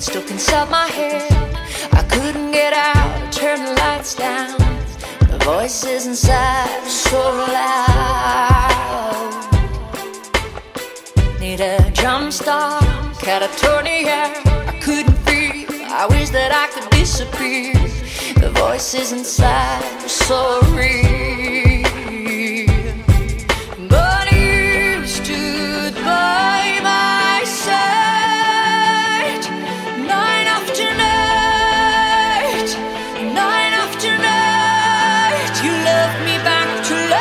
stuck inside my head. I couldn't get out, I turned the lights down. The voices inside were so loud. Need a jump start, catatonia. I couldn't feel, I wish that I could disappear. The voices inside were so real. But you stood by my side, night after night, night after night. You loved me back to life.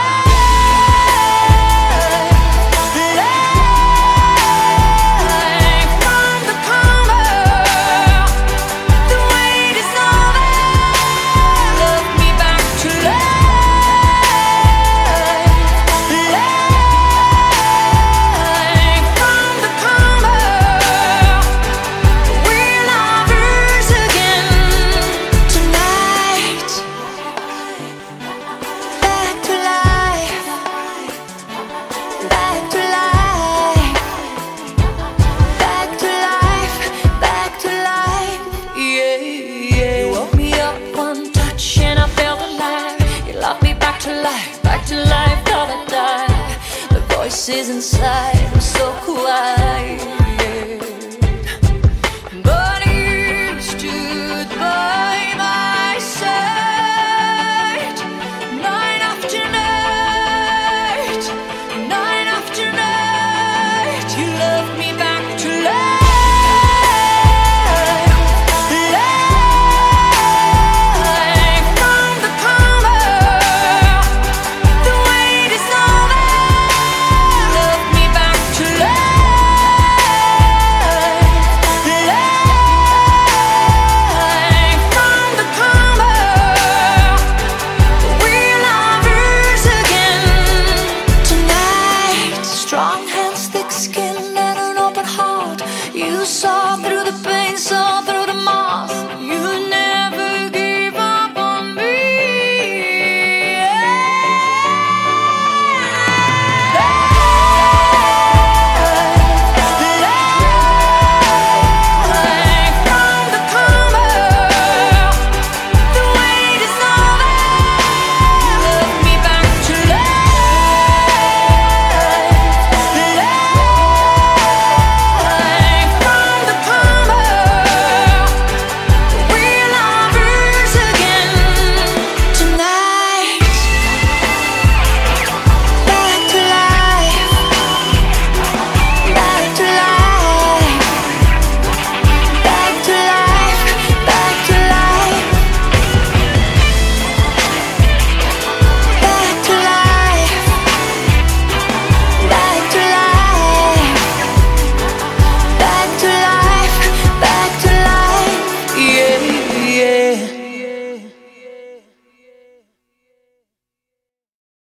Back to life, thought I'd die. The voices inside were so quiet.